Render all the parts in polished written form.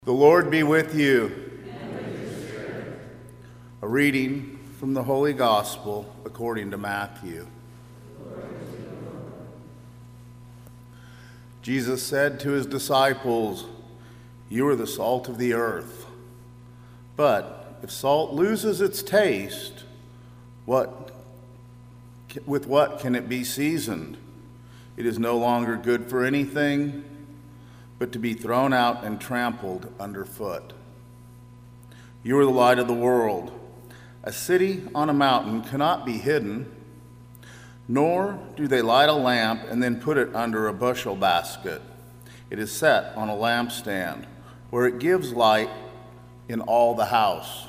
The Lord be with you. And with your spirit. A reading from the Holy Gospel according to Matthew. Jesus said to his disciples, "You are the salt of the earth. But if salt loses its taste, with what can it be seasoned? It is no longer good for anything but to be thrown out and trampled underfoot. You are the light of the world. A city on a mountain cannot be hidden, nor do they light a lamp and then put it under a bushel basket. It is set on a lampstand, where it gives light in all the house.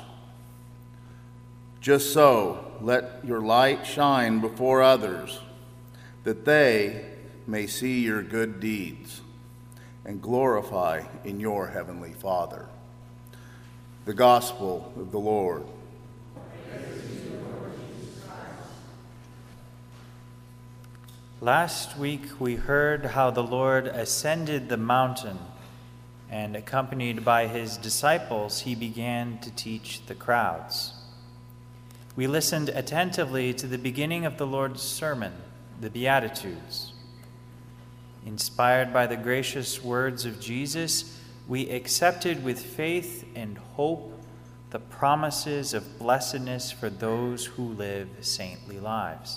Just so, let your light shine before others, that they may see your good deeds and glorify in your heavenly Father." The Gospel of the Lord. Last week we heard how the Lord ascended the mountain, and accompanied by his disciples, he began to teach the crowds. We listened attentively to the beginning of the Lord's sermon, the Beatitudes. Inspired by the gracious words of Jesus, we accepted with faith and hope the promises of blessedness for those who live saintly lives.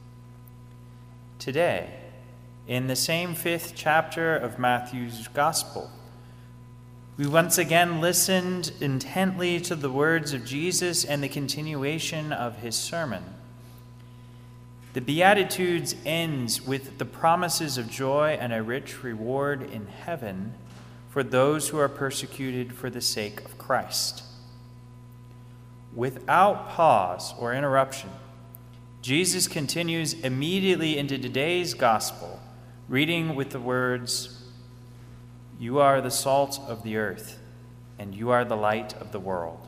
Today, in the same 5th chapter of Matthew's Gospel, we once again listened intently to the words of Jesus and the continuation of his sermon. The Beatitudes ends with the promises of joy and a rich reward in heaven for those who are persecuted for the sake of Christ. Without pause or interruption, Jesus continues immediately into today's gospel, reading with the words, "You are the salt of the earth, and you are the light of the world."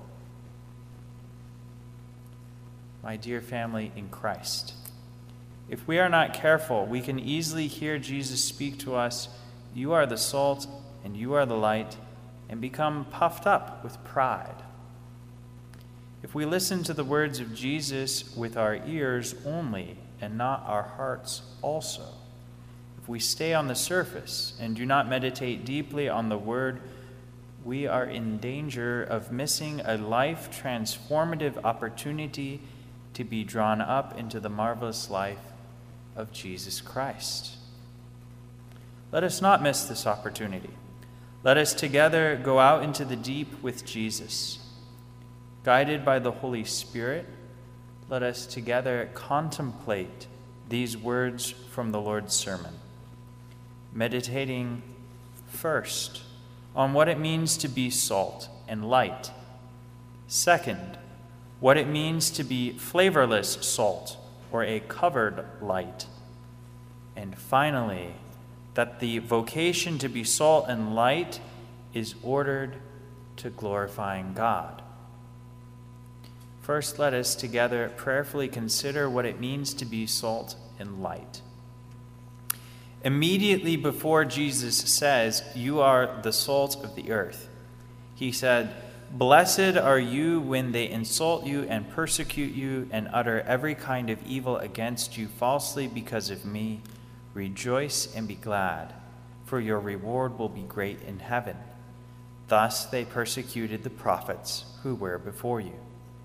My dear family in Christ, if we are not careful, we can easily hear Jesus speak to us, "You are the salt and you are the light," and become puffed up with pride. If we listen to the words of Jesus with our ears only and not our hearts also, if we stay on the surface and do not meditate deeply on the word, we are in danger of missing a life-transformative opportunity to be drawn up into the marvelous life of Jesus Christ. Let us not miss this opportunity. Let us together go out into the deep with Jesus. Guided by the Holy Spirit, let us together contemplate these words from the Lord's sermon, meditating first on what it means to be salt and light. Second, what it means to be flavorless salt or a covered light. And finally, that the vocation to be salt and light is ordered to glorifying God. First, let us together prayerfully consider what it means to be salt and light. Immediately before Jesus says, "You are the salt of the earth," he said, "Blessed are you when they insult you and persecute you and utter every kind of evil against you falsely because of me. Rejoice and be glad, for your reward will be great in heaven. Thus they persecuted the prophets who were before you."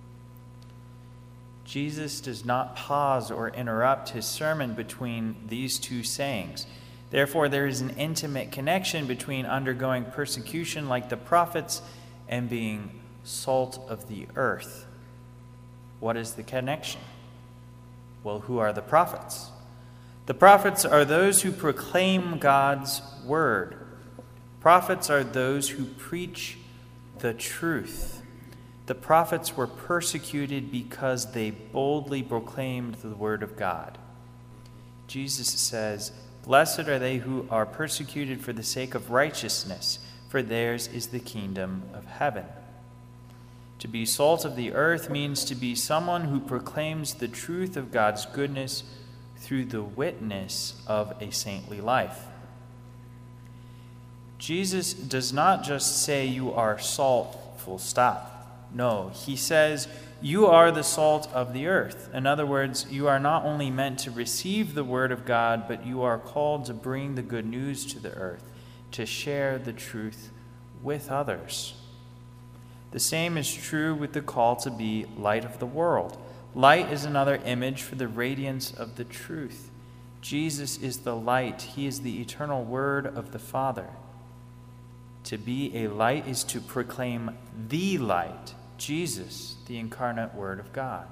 Jesus does not pause or interrupt his sermon between these two sayings. Therefore, there is an intimate connection between undergoing persecution like the prophets and being salt of the earth. What is the connection? Well, who are the prophets? The prophets are those who proclaim God's word. Prophets are those who preach the truth. The prophets were persecuted because they boldly proclaimed the word of God. Jesus says, "Blessed are they who are persecuted for the sake of righteousness, for theirs is the kingdom of heaven." To be salt of the earth means to be someone who proclaims the truth of God's goodness through the witness of a saintly life. Jesus does not just say you are salt, full stop. No, he says you are the salt of the earth. In other words, you are not only meant to receive the word of God, but you are called to bring the good news to the earth, to share the truth with others. The same is true with the call to be light of the world. Light is another image for the radiance of the truth. Jesus is the light. He is the eternal word of the Father. To be a light is to proclaim the light, Jesus, the incarnate Word of God.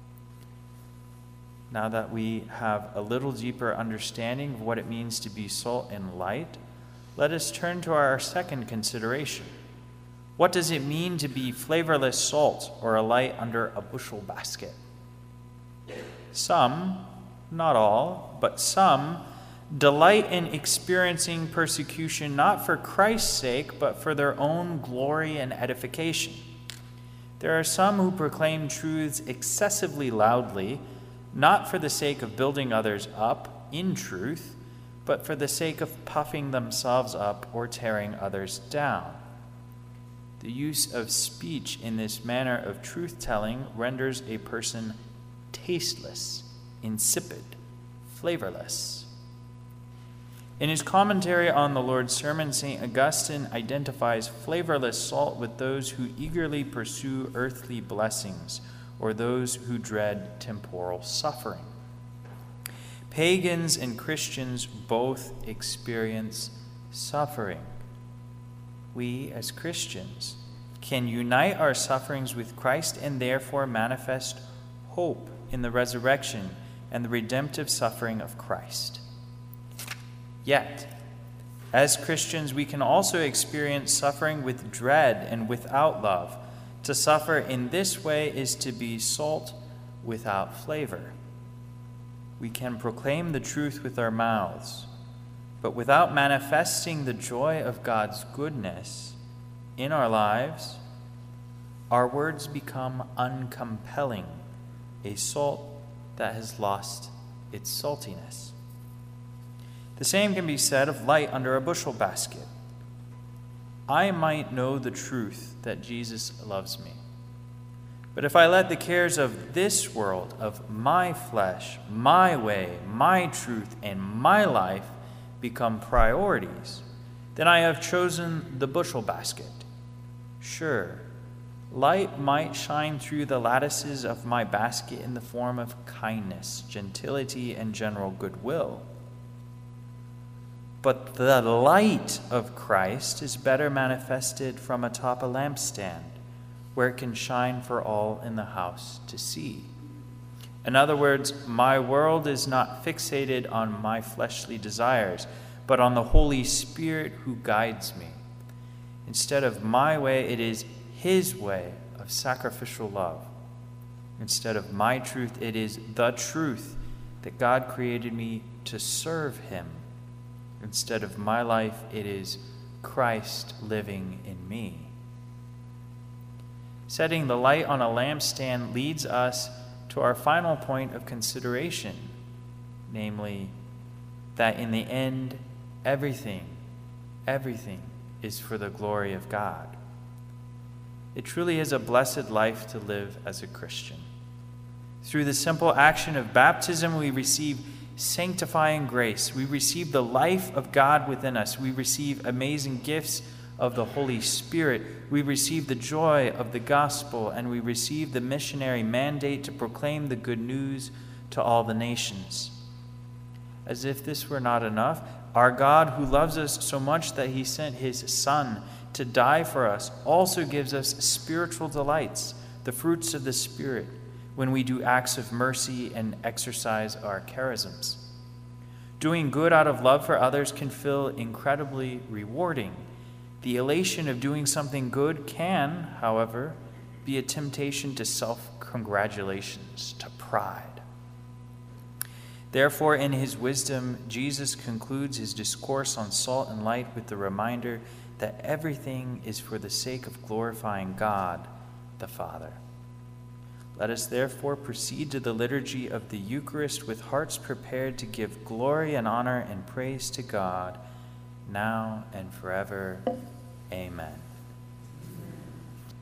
Now that we have a little deeper understanding of what it means to be salt and light, let us turn to our second consideration. What does it mean to be flavorless salt or a light under a bushel basket? Some, not all, but some, delight in experiencing persecution not for Christ's sake, but for their own glory and edification. There are some who proclaim truths excessively loudly, not for the sake of building others up in truth, but for the sake of puffing themselves up or tearing others down. The use of speech in this manner of truth-telling renders a person tasteless, insipid, flavorless. In his commentary on the Lord's Sermon, St. Augustine identifies flavorless salt with those who eagerly pursue earthly blessings or those who dread temporal suffering. Pagans and Christians both experience suffering. We, as Christians, can unite our sufferings with Christ and therefore manifest hope in the resurrection and the redemptive suffering of Christ. Yet, as Christians, we can also experience suffering with dread and without love. To suffer in this way is to be salt without flavor. We can proclaim the truth with our mouths, but without manifesting the joy of God's goodness in our lives, our words become uncompelling, a salt that has lost its saltiness. The same can be said of light under a bushel basket. I might know the truth that Jesus loves me. But if I let the cares of this world, of my flesh, my way, my truth, and my life become priorities, then I have chosen the bushel basket. Sure, light might shine through the lattices of my basket in the form of kindness, gentility, and general goodwill. But the light of Christ is better manifested from atop a lampstand, where it can shine for all in the house to see. In other words, my world is not fixated on my fleshly desires, but on the Holy Spirit who guides me. Instead of my way, it is His way of sacrificial love. Instead of my truth, it is the truth that God created me to serve Him. Instead of my life, it is Christ living in me. Setting the light on a lampstand leads us to our final point of consideration, namely, that in the end, everything is for the glory of God. It truly is a blessed life to live as a Christian. Through the simple action of baptism, we receive sanctifying grace. We receive the life of God within us. We receive amazing gifts of the Holy Spirit. We receive the joy of the gospel, and we receive the missionary mandate to proclaim the good news to all the nations. As if this were not enough, our God, who loves us so much that He sent His Son to die for us, also gives us spiritual delights, the fruits of the Spirit, when we do acts of mercy and exercise our charisms. Doing good out of love for others can feel incredibly rewarding. The elation of doing something good can, however, be a temptation to self-congratulations, to pride. Therefore, in His wisdom, Jesus concludes His discourse on salt and light with the reminder that everything is for the sake of glorifying God the Father. Let us therefore proceed to the liturgy of the Eucharist with hearts prepared to give glory and honor and praise to God, now and forever. Amen.